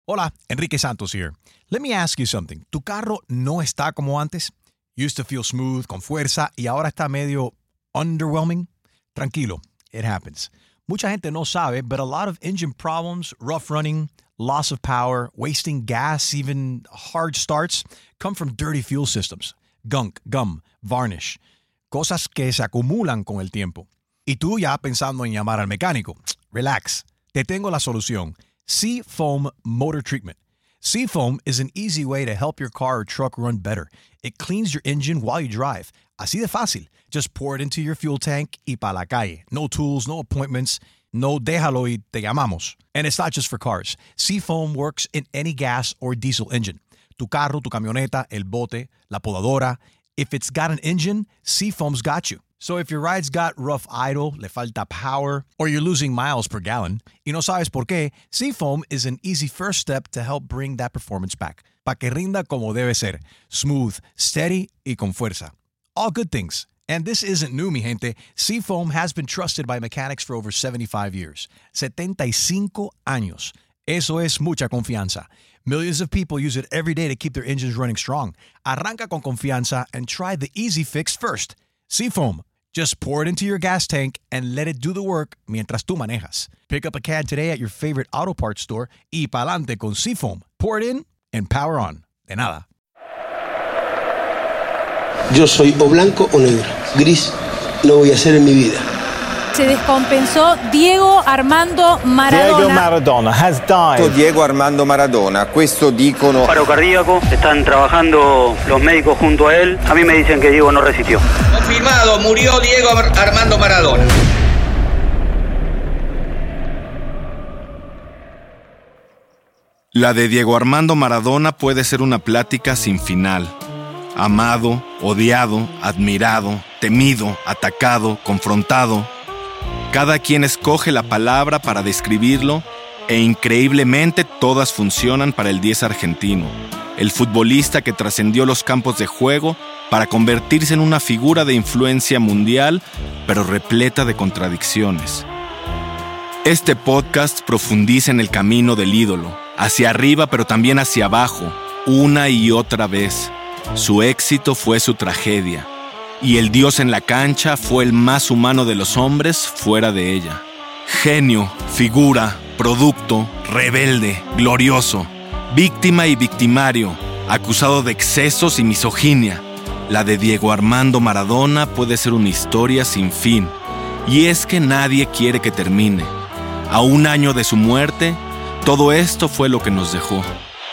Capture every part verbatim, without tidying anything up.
Hola, Enrique Santos here. Let me ask you something. ¿Tu carro no está como antes? Used to feel smooth, con fuerza, y ahora está medio underwhelming? Tranquilo, it happens. Mucha gente no sabe, but a lot of engine problems, rough running, loss of power, wasting gas, even hard starts, come from dirty fuel systems. Gunk, gum, varnish. Cosas que se acumulan con el tiempo. Y tú ya pensando en llamar al mecánico. Relax. Te tengo la solución. Seafoam Motor Treatment. Seafoam is an easy way to help your car or truck run better. It cleans your engine while you drive. Así de fácil. Just pour it into your fuel tank y pa' la calle. No tools, no appointments. No déjalo y te llamamos. And it's not just for cars. Seafoam works in any gas or diesel engine. Tu carro, tu camioneta, el bote, la podadora. If it's got an engine, Seafoam's got you. So if your ride's got rough idle, le falta power, or you're losing miles per gallon, y no sabes por qué, Seafoam is an easy first step to help bring that performance back. Pa' que rinda como debe ser. Smooth, steady, y con fuerza. All good things. And this isn't new, mi gente. Seafoam has been trusted by mechanics for over seventy-five years. setenta y cinco años. Eso es mucha confianza. Millions of people use it every day to keep their engines running strong. Arranca con confianza and try the easy fix first. Seafoam. Just pour it into your gas tank and let it do the work mientras tú manejas. Pick up a can today at your favorite auto parts store y pa'lante con Seafoam. Pour it in and power on. De nada. Yo soy o blanco o negro. Gris no voy a ser en mi vida. Se descompensó Diego Armando Maradona. Diego Maradona has died. Diego Armando Maradona, questo dicono. Paro cardíaco, están trabajando los médicos junto a él. A mí me dicen que Diego no resistió. Confirmado, murió Diego Armando Maradona. La de Diego Armando Maradona puede ser una plática sin final. Amado, odiado, admirado, temido, atacado, confrontado. Cada quien escoge la palabra para describirlo e increíblemente todas funcionan para el diez argentino, el futbolista que trascendió los campos de juego para convertirse en una figura de influencia mundial, pero repleta de contradicciones. Este podcast profundiza en el camino del ídolo, hacia arriba pero también hacia abajo, una y otra vez. Su éxito fue su tragedia. Y el Dios en la cancha fue el más humano de los hombres fuera de ella. Genio, figura, producto, rebelde, glorioso, víctima y victimario, acusado de excesos y misoginia. La de Diego Armando Maradona puede ser una historia sin fin. Y es que nadie quiere que termine. A un año de su muerte, todo esto fue lo que nos dejó.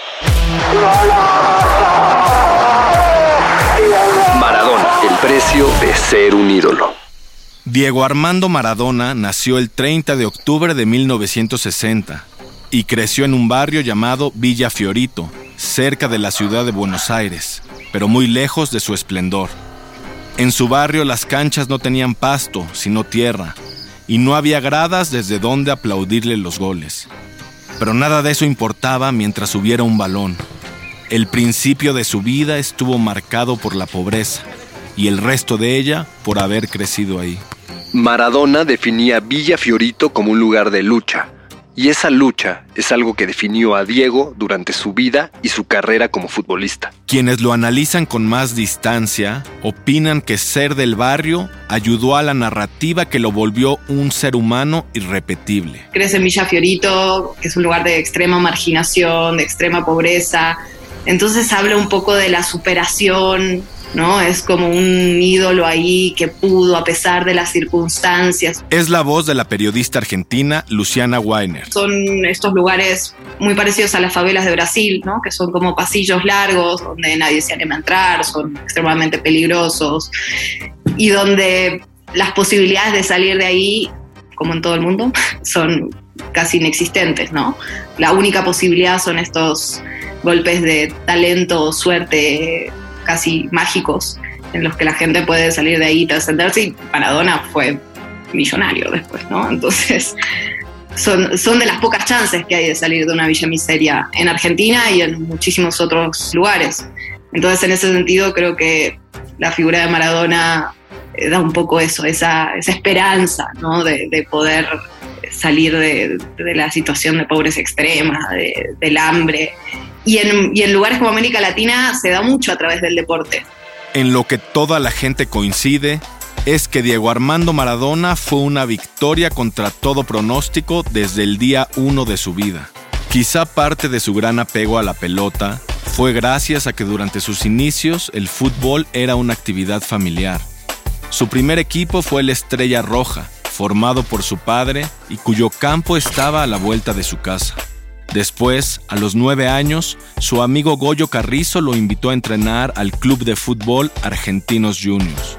El precio de ser un ídolo. Diego Armando Maradona nació el treinta de octubre de mil novecientos sesenta y creció en un barrio llamado Villa Fiorito, cerca de la ciudad de Buenos Aires, pero muy lejos de su esplendor. En su barrio las canchas no tenían pasto, sino tierra, y no había gradas desde donde aplaudirle los goles. Pero nada de eso importaba mientras hubiera un balón. El principio de su vida estuvo marcado por la pobreza, y el resto de ella por haber crecido ahí. Maradona definía Villa Fiorito como un lugar de lucha, y esa lucha es algo que definió a Diego durante su vida y su carrera como futbolista. Quienes lo analizan con más distancia opinan que ser del barrio ayudó a la narrativa que lo volvió un ser humano irrepetible. Crece en Villa Fiorito, que es un lugar de extrema marginación, de extrema pobreza, entonces habla un poco de la superación, ¿no? Es como un ídolo ahí que pudo a pesar de las circunstancias. Es la voz de la periodista argentina Luciana Weiner. Son estos lugares muy parecidos a las favelas de Brasil, ¿no? Que son como pasillos largos donde nadie se anima a entrar, son extremadamente peligrosos y donde las posibilidades de salir de ahí, como en todo el mundo, son casi inexistentes, ¿no? La única posibilidad son estos golpes de talento o suerte casi mágicos en los que la gente puede salir de ahí y trascenderse, y Maradona fue millonario después, ¿no? Entonces son, son de las pocas chances que hay de salir de una villa miseria en Argentina y en muchísimos otros lugares. Entonces, en ese sentido, creo que la figura de Maradona da un poco eso, esa, esa esperanza, ¿no? de, de poder salir de, de la situación de pobreza extrema, de, del hambre. Y en, y en lugares como América Latina se da mucho a través del deporte. En lo que toda la gente coincide es que Diego Armando Maradona fue una victoria contra todo pronóstico desde el día uno de su vida. Quizá parte de su gran apego a la pelota fue gracias a que durante sus inicios el fútbol era una actividad familiar. Su primer equipo fue el Estrella Roja, formado por su padre y cuyo campo estaba a la vuelta de su casa. Después, a los nueve años, su amigo Goyo Carrizo lo invitó a entrenar al club de fútbol Argentinos Juniors.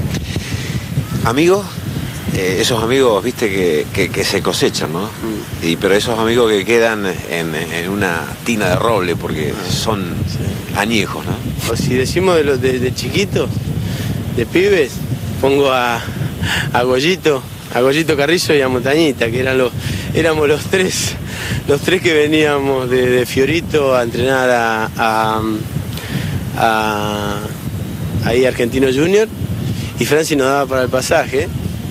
Amigos, eh, esos amigos, viste, que, que, que se cosechan, ¿no? Mm. Y, pero esos amigos que quedan en, en una tina de roble porque son sí. añejos, ¿no? O si decimos de, los, de, de chiquitos, de pibes, pongo a, a Goyito, a Goyito Carrizo y a Montañita, que eran los, éramos los tres, los tres que veníamos de, de Fiorito a entrenar a, a, a, a ahí Argentinos Juniors. Y Francis nos daba para el pasaje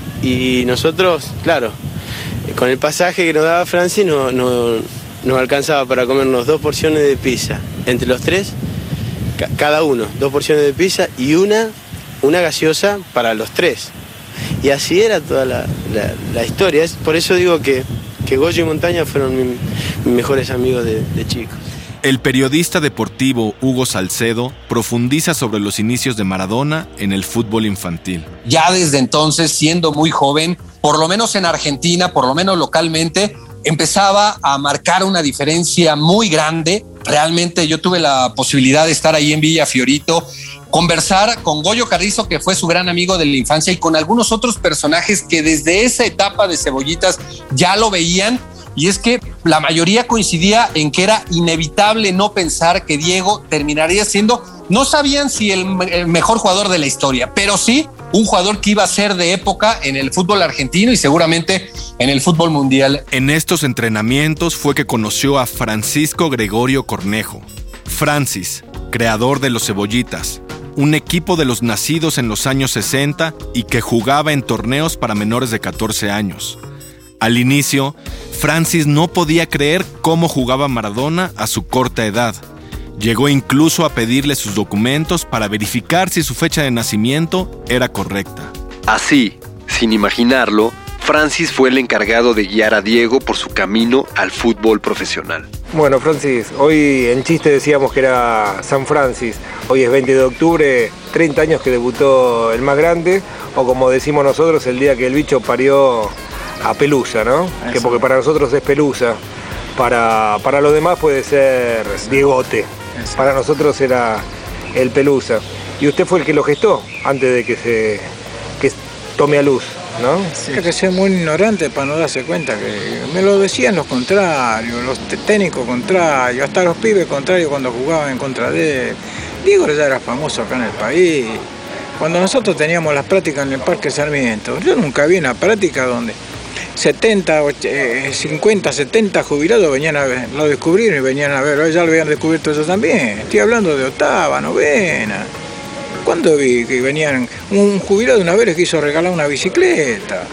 y nosotros, claro, con el pasaje que nos daba Francis no, no, nos alcanzaba para comernos dos porciones de pizza entre los tres, ca cada uno, dos porciones de pizza y una, una gaseosa para los tres. Y así era toda la, la, la historia. Es por eso digo que, que Goyo y Montaña fueron mi, mis mejores amigos de, de chicos. El periodista deportivo Hugo Salcedo profundiza sobre los inicios de Maradona en el fútbol infantil. Ya desde entonces, siendo muy joven, por lo menos en Argentina, por lo menos localmente, empezaba a marcar una diferencia muy grande. Realmente yo tuve la posibilidad de estar ahí en Villa Fiorito, conversar con Goyo Carrizo, que fue su gran amigo de la infancia, y con algunos otros personajes que desde esa etapa de Cebollitas ya lo veían. Y es que la mayoría coincidía en que era inevitable no pensar que Diego terminaría siendo, no sabían si el, el mejor jugador de la historia, pero sí un jugador que iba a ser de época en el fútbol argentino y seguramente en el fútbol mundial. En estos entrenamientos fue que conoció a Francisco Gregorio Cornejo. Francis, creador de los Cebollitas, un equipo de los nacidos en los años sesenta y que jugaba en torneos para menores de catorce años. Al inicio, Francis no podía creer cómo jugaba Maradona a su corta edad. Llegó incluso a pedirle sus documentos para verificar si su fecha de nacimiento era correcta. Así, sin imaginarlo, Francis fue el encargado de guiar a Diego por su camino al fútbol profesional. Bueno, Francis, hoy en chiste decíamos que era San Francis. Hoy es veinte de octubre, treinta años que debutó el más grande, o como decimos nosotros, el día que el bicho parió a Pelusa, ¿no? Eso. Que porque para nosotros es Pelusa, para, para los demás puede ser Diegote. Eso. Para nosotros era el Pelusa. Y usted fue el que lo gestó antes de que se que tome a luz, ¿no? Sí. Hay que ser muy ignorante para no darse cuenta que me lo decían los contrarios, los técnicos contrarios, hasta los pibes contrarios cuando jugaban en contra de él. Diego ya era famoso acá en el país. Cuando nosotros teníamos las prácticas en el Parque Sarmiento, yo nunca vi una práctica donde setenta, cincuenta, setenta jubilados venían a ver, lo descubrieron y venían a ver, hoy ya lo habían descubierto ellos también. Estoy hablando de octava, novena. ¿Cuándo vi que venían? Un jubilado una vez les quiso regalar una bicicleta,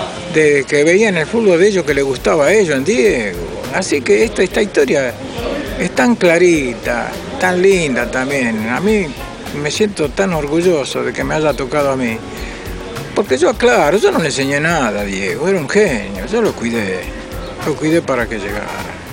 de que veían el fútbol de ellos que les gustaba a ellos, en Diego. Así que esta, esta historia es tan clarita, tan linda también. A mí me siento tan orgulloso de que me haya tocado a mí. Porque yo, claro, yo no le enseñé nada a Diego, era un genio, yo lo cuidé, lo cuidé para que llegara.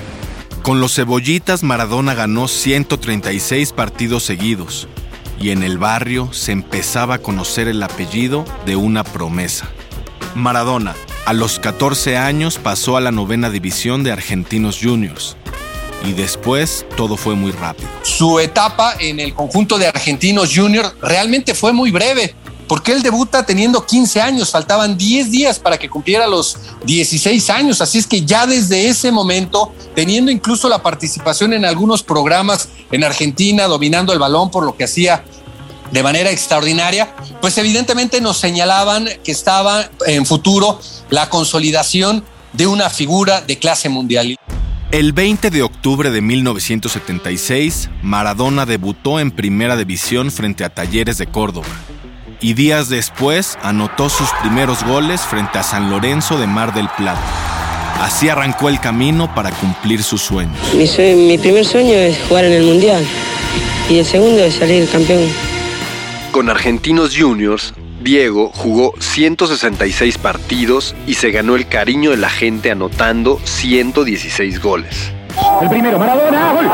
Con los Cebollitas, Maradona ganó ciento treinta y seis partidos seguidos, y en el barrio se empezaba a conocer el apellido de una promesa. Maradona, a los catorce años, pasó a la novena división de Argentinos Juniors, y después todo fue muy rápido. Su etapa en el conjunto de Argentinos Juniors realmente fue muy breve, porque él debuta teniendo quince años, faltaban diez días para que cumpliera los dieciséis años, así es que ya desde ese momento, teniendo incluso la participación en algunos programas en Argentina, dominando el balón por lo que hacía de manera extraordinaria, pues evidentemente nos señalaban que estaba en futuro la consolidación de una figura de clase mundial. El veinte de octubre de mil novecientos setenta y seis, Maradona debutó en Primera División frente a Talleres de Córdoba. Y días después anotó sus primeros goles frente a San Lorenzo de Mar del Plata. Así arrancó el camino para cumplir sus sueños. Mi, sueño, mi primer sueño es jugar en el Mundial y el segundo es salir campeón. Con Argentinos Juniors, Diego jugó ciento sesenta y seis partidos y se ganó el cariño de la gente anotando ciento dieciséis goles. El primero, Maradona, gol.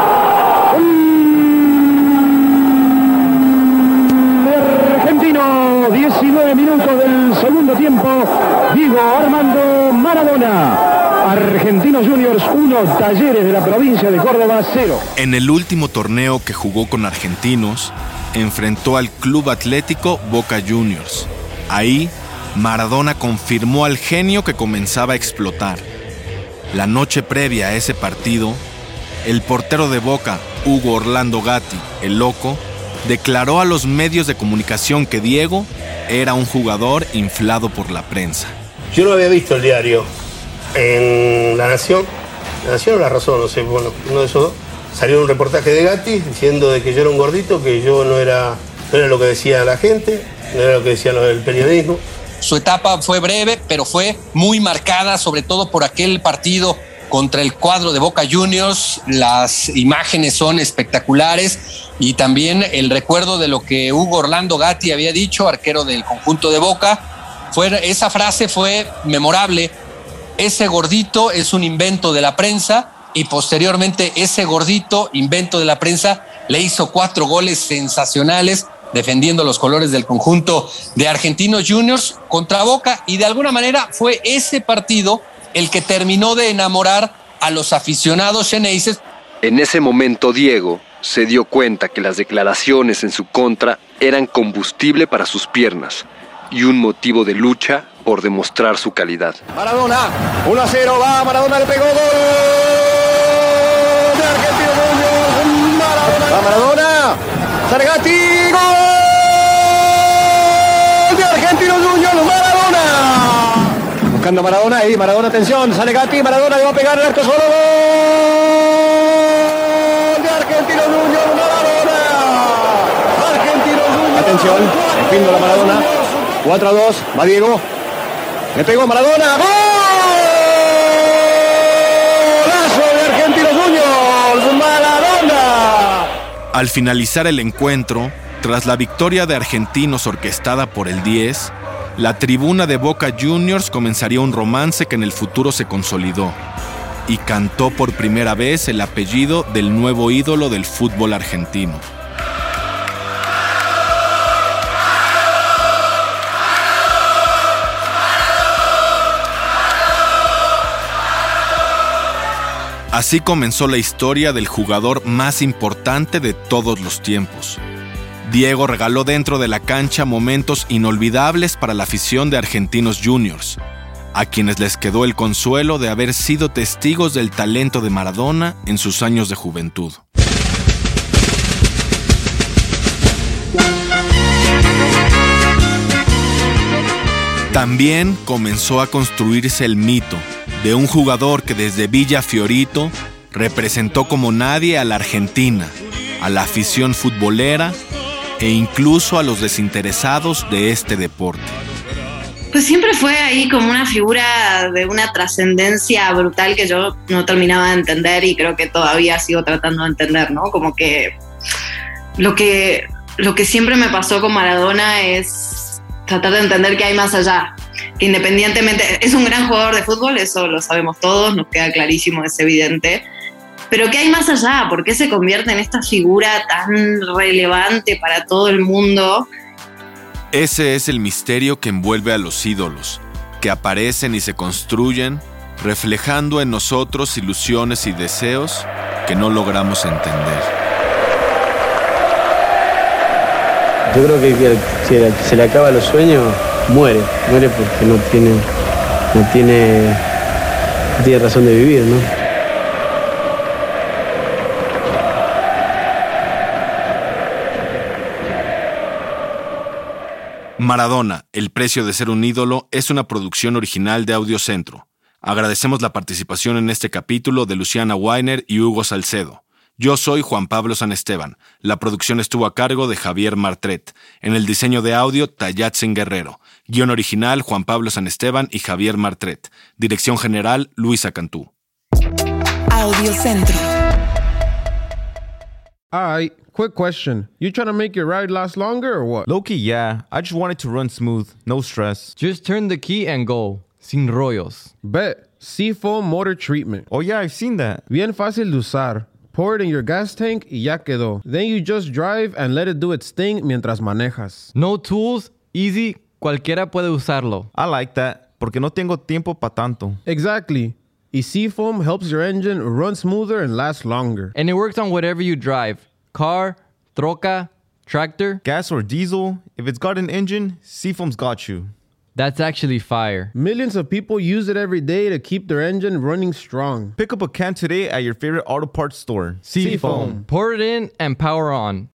Argentino, diecinueve minutos del segundo tiempo. Diego Armando Maradona. Argentinos Juniors uno, Talleres de la provincia de Córdoba cero. En el último torneo que jugó con Argentinos, enfrentó al Club Atlético Boca Juniors. Ahí, Maradona confirmó al genio que comenzaba a explotar. La noche previa a ese partido, el portero de Boca, Hugo Orlando Gatti, el Loco, declaró a los medios de comunicación que Diego era un jugador inflado por la prensa. Yo no había visto el diario en La Nación, La Nación o La Razón, no sé, bueno, uno de esos dos. Salió un reportaje de Gatti diciendo de que yo era un gordito, que yo no era, no era lo que decía la gente, no era lo que decía el periodismo. Su etapa fue breve, pero fue muy marcada, sobre todo por aquel partido contra el cuadro de Boca Juniors. Las imágenes son espectaculares y también el recuerdo de lo que Hugo Orlando Gatti había dicho, arquero del conjunto de Boca. Fue, esa frase fue memorable. Ese gordito es un invento de la prensa. Y posteriormente ese gordito, invento de la prensa, le hizo cuatro goles sensacionales defendiendo los colores del conjunto de Argentinos Juniors contra Boca, y de alguna manera fue ese partido el que terminó de enamorar a los aficionados xeneises. En ese momento Diego se dio cuenta que las declaraciones en su contra eran combustible para sus piernas y un motivo de lucha por demostrar su calidad. Maradona, uno a cero, va, Maradona le pegó, gol. Va Maradona, Zargatti, gol de Argentinos Juniors, Maradona. Buscando a Maradona, ahí Maradona, atención, sale Gatti, Maradona le va a pegar el arco solo, gol de Argentinos Juniors, Maradona. Argentinos Juniors. Atención, defiendo la Maradona, cuatro a dos, va Diego, le pegó a Maradona, gol. Al finalizar el encuentro, tras la victoria de Argentinos orquestada por el diez, la tribuna de Boca Juniors comenzaría un romance que en el futuro se consolidó y cantó por primera vez el apellido del nuevo ídolo del fútbol argentino. Así comenzó la historia del jugador más importante de todos los tiempos. Diego regaló dentro de la cancha momentos inolvidables para la afición de Argentinos Juniors, a quienes les quedó el consuelo de haber sido testigos del talento de Maradona en sus años de juventud. También comenzó a construirse el mito de un jugador que desde Villa Fiorito representó como nadie a la Argentina, a la afición futbolera e incluso a los desinteresados de este deporte. Pues siempre fue ahí como una figura de una trascendencia brutal que yo no terminaba de entender y creo que todavía sigo tratando de entender, ¿no? Como que lo que, lo que siempre me pasó con Maradona es tratar de entender que hay más allá. Que independientemente, es un gran jugador de fútbol, eso lo sabemos todos, nos queda clarísimo, es evidente, pero ¿qué hay más allá? ¿Por qué se convierte en esta figura tan relevante para todo el mundo? Ese es el misterio que envuelve a los ídolos, que aparecen y se construyen, reflejando en nosotros ilusiones y deseos que no logramos entender. Yo creo que si se le acaban los sueños, muere, muere porque no tiene, no tiene, no tiene razón de vivir, ¿no? Maradona, el precio de ser un ídolo, es una producción original de Audiocentro. Agradecemos la participación en este capítulo de Luciana Weiner y Hugo Salcedo. Yo soy Juan Pablo San Esteban. La producción estuvo a cargo de Javier Martret. En el diseño de audio, Tayatzin Guerrero. Guión original, Juan Pablo San Esteban y Javier Martret. Dirección general, Luisa Cantú. Audio Centro. Alright, quick question. You trying to make your ride last longer or what? Low-key, yeah. I just want it to run smooth. No stress. Just turn the key and go. Sin rollos. Bet. Seafoam Motor Treatment. Oh yeah, I've seen that. Bien fácil de usar. Pour it in your gas tank y ya quedó. Then you just drive and let it do its thing mientras manejas. No tools, easy, cualquiera puede usarlo. I like that, porque no tengo tiempo pa' tanto. Exactly. Y Seafoam helps your engine run smoother and last longer. And it works on whatever you drive. Car, troca, tractor. Gas or diesel, if it's got an engine, Seafoam's got you. That's actually fire. Millions of people use it every day to keep their engine running strong. Pick up a can today at your favorite auto parts store. Seafoam. Pour it in and power on.